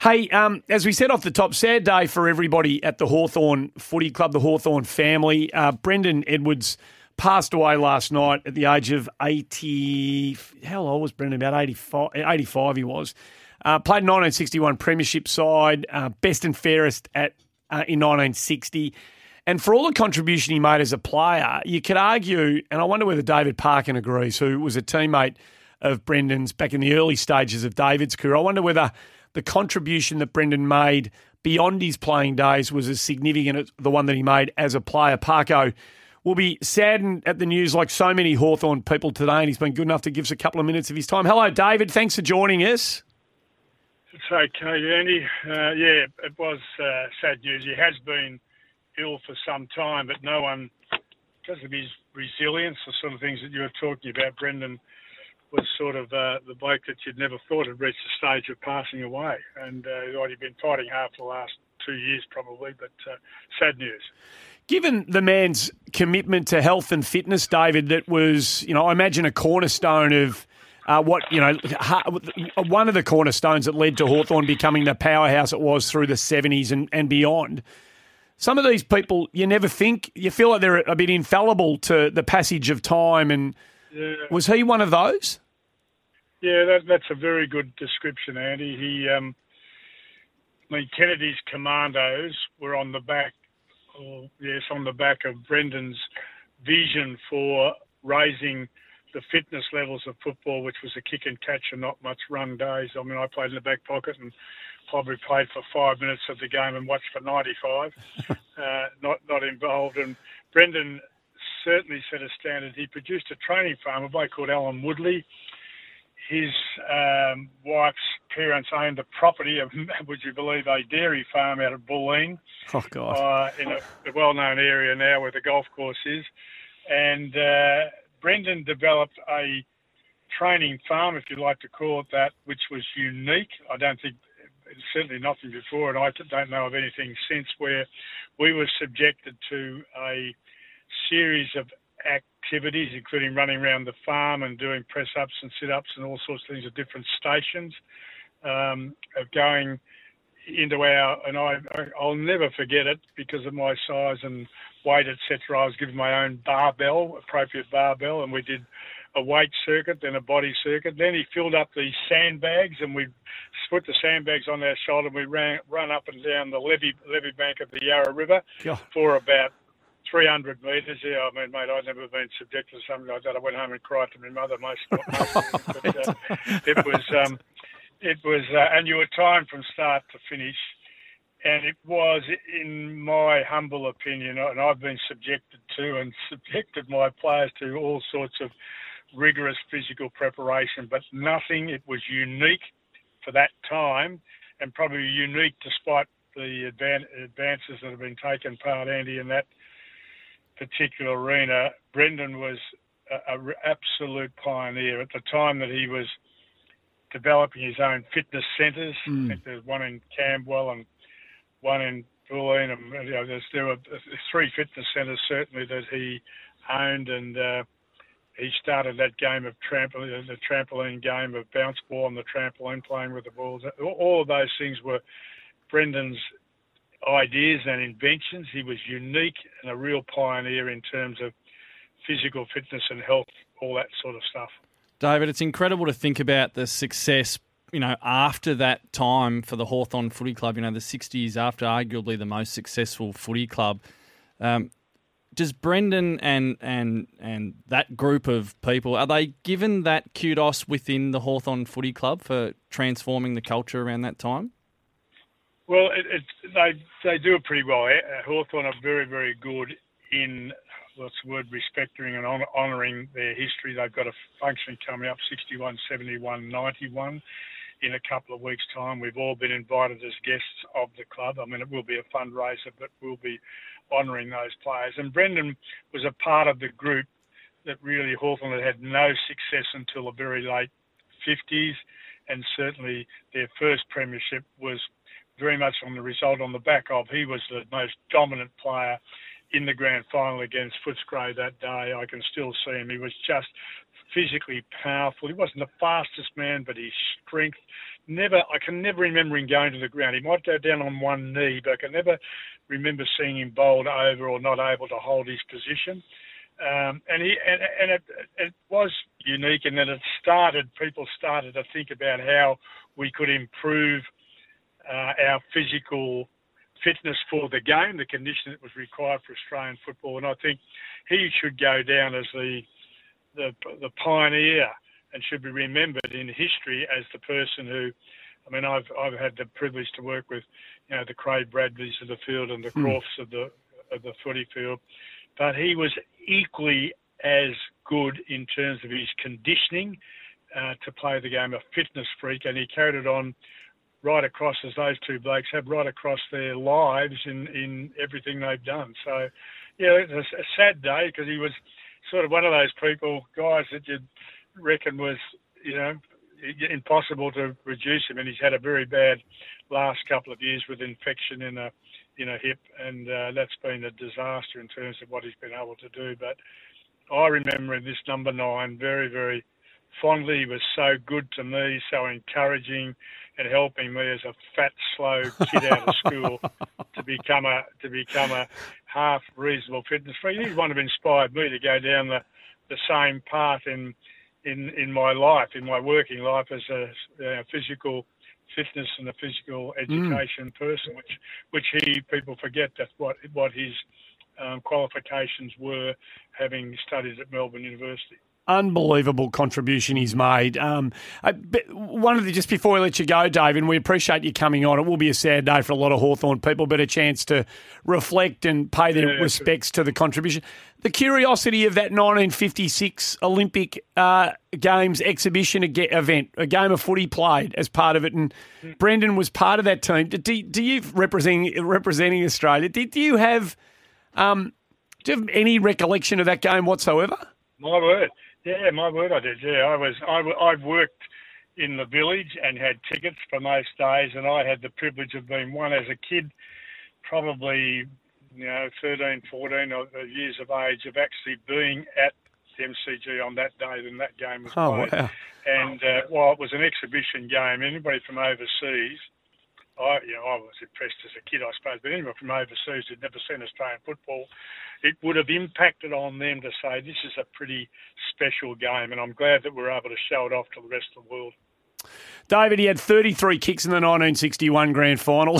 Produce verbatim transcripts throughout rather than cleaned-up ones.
Hey, um, as we said off the top, sad day for everybody at the Hawthorn Footy Club, the Hawthorn family. Uh, Brendan Edwards passed away last night at the age of eighty. How old was Brendan? About eighty-five, eighty-five he was. Uh, played nineteen sixty-one Premiership side, uh, best and fairest at uh, in nineteen sixty. And for all the contribution he made as a player, you could argue, and I wonder whether David Parkin agrees, who was a teammate of Brendan's back in the early stages of David's career. I wonder whether the contribution that Brendan made beyond his playing days was as significant as the one that he made as a player. Parko will be saddened at the news like so many Hawthorn people today, and he's been good enough to give us a couple of minutes of his time. Hello, David. Thanks for joining us. It's okay, Andy. Uh, yeah, it was uh, sad news. He has been ill for some time, but no one, because of his resilience, the sort of things that you were talking about, Brendan was sort of uh, the bloke that you'd never thought had reached the stage of passing away. And uh, he'd already been fighting hard for the last two years probably, but uh, sad news. Given the man's commitment to health and fitness, David, that was, you know, I imagine a cornerstone of uh, what, you know, one of the cornerstones that led to Hawthorn becoming the powerhouse it was through the seventies and, and beyond. Some of these people, you never think, you feel like they're a bit infallible to the passage of time. And yeah. Was he one of those? Yeah, that, that's a very good description, Andy. He, um, I mean, Kennedy's commandos were on the back, or yes, on the back of Brendan's vision for raising the fitness levels of football, which was a kick and catch and not much run days. I mean, I played in the back pocket and probably played for five minutes of the game and watched for ninety-five, uh, not not involved. And Brendan certainly set a standard. He produced a training farm, a bloke called Alan Woodley. His um, wife's parents owned the property of, would you believe, a dairy farm out of Bulleen. Oh, God. Uh, in a, a well-known area now where the golf course is. And uh, Brendan developed a training farm, if you like to call it that, which was unique. I don't think, certainly nothing before, and I don't know of anything since, where we were subjected to a series of activities, including running around the farm and doing press-ups and sit-ups and all sorts of things at different stations, um, of going into our, and I, I'll never forget it because of my size and weight, et cetera. I was given my own barbell, appropriate barbell, and we did a weight circuit, then a body circuit. Then he filled up these sandbags, and we put the sandbags on our shoulder, and we ran run up and down the levee levee bank of the Yarra River God. for about three hundred metres. Yeah, I mean, mate, I'd never been subjected to something like that. I went home and cried to my mother most, most of it. But uh, it was, um, it was, uh, and you were timed from start to finish. And it was, in my humble opinion, and I've been subjected to and subjected my players to all sorts of rigorous physical preparation, but nothing. It was unique for that time, and probably unique despite the advan- advances that have been taken part, Andy, in that particular arena. Brendan was an absolute pioneer at the time that he was developing his own fitness centres. Mm. I think there's one in Camberwell and one in Bulleen, and you know, there's, there were three fitness centres certainly that he owned, and uh, he started that game of trampoline, the trampoline game of bounce ball on the trampoline, playing with the balls. All of those things were Brendan's ideas and inventions. He was unique and a real pioneer in terms of physical fitness and health, all that sort of stuff. David, it's incredible to think about the success, you know, after that time for the Hawthorn Footy Club, you know, the sixties after arguably the most successful footy club. Um, does Brendan and and and that group of people, are they given that kudos within the Hawthorn Footy Club for transforming the culture around that time? Well, it, it, they they do it pretty well. Uh, Hawthorn are very, very good in, what's the word, respecting and hon- honouring their history. They've got a function coming up, sixty-one, seventy-one, ninety-one, in a couple of weeks' time. We've all been invited as guests of the club. I mean, it will be a fundraiser, but we'll be honouring those players. And Brendan was a part of the group that really Hawthorn had had no success until the very late fifties, and certainly their first premiership was very much on the result on the back of. He was the most dominant player in the grand final against Footscray that day. I can still see him. He was just physically powerful. He wasn't the fastest man, but his strength, never, I can never remember him going to the ground. He might go down on one knee, but I can never remember seeing him bowled over or not able to hold his position. Um, and he and, and it, it was unique in that it started, people started to think about how we could improve uh, our physical fitness for the game, the condition that was required for Australian football. And I think he should go down as the the, the pioneer and should be remembered in history as the person who, I mean, I've I've had the privilege to work with, you know, the Craig Bradleys of the field and the mm. Crofts of the of the footy field, but he was equally as good in terms of his conditioning uh, to play the game, a fitness freak, and he carried it on right across, as those two blokes have, right across their lives in, in everything they've done. So, yeah, it was a sad day because he was sort of one of those people, guys that you'd reckon was, you know, impossible to reduce him, and he's had a very bad last couple of years with infection in a in a hip, and uh, that's been a disaster in terms of what he's been able to do. But I remember this number nine very, very fondly. He was so good to me, so encouraging, and helping me as a fat, slow kid out of school to become a to become a half reasonable fitness freak. He's one who inspired me to go down the, the same path in in in my life, in my working life as a you know, physical fitness and a physical education mm. person, which which he people forget that what what his um, qualifications were, having studied at Melbourne University. Unbelievable contribution he's made. Um, I, one of the, just before we let you go, Dave, and we appreciate you coming on. It will be a sad day for a lot of Hawthorn people, but a chance to reflect and pay their yeah, respects to the contribution. The curiosity of that nineteen fifty-six Olympic uh, Games exhibition event, a game of footy played as part of it, and mm. Brendan was part of that team. Do, do you representing representing Australia? Did you have um, do you have any recollection of that game whatsoever? My word. Yeah, my word, I did. Yeah, I was. I, I've worked in the village and had tickets for most days, and I had the privilege of being one as a kid, probably, you know, thirteen, fourteen years of age, of actually being at the M C G on that day when that game was oh, played. Wow. And uh, while it was an exhibition game, anybody from overseas, I, you know, I was impressed as a kid, I suppose, but anyone from overseas who'd never seen Australian football, it would have impacted on them to say this is a pretty special game, and I'm glad that we're able to show it off to the rest of the world. David, he had thirty-three kicks in the nineteen sixty-one grand final.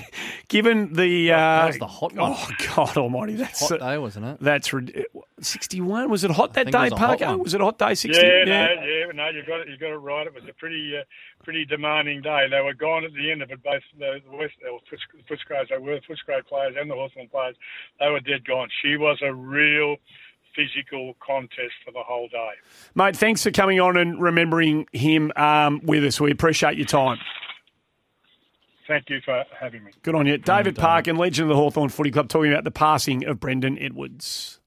Given the... Uh, that was the hot one. Oh, God almighty. That's hot day, wasn't it? That's... sixty-one? Was it hot that day, it Parker? Was it a hot day, sixty? Yeah, yeah. no, yeah, no, you got it, you got it right. It was a pretty, uh, pretty demanding day. They were gone at the end of it. Both the, the West, the Footscray, they were the Footscray players and the Hawthorn players. They were dead gone. She was a real physical contest for the whole day. Mate, thanks for coming on and remembering him um, with us. We appreciate your time. Thank you for having me. Good on you. David Parkin, legend of the Hawthorn Footy Club, talking about the passing of Brendan Edwards.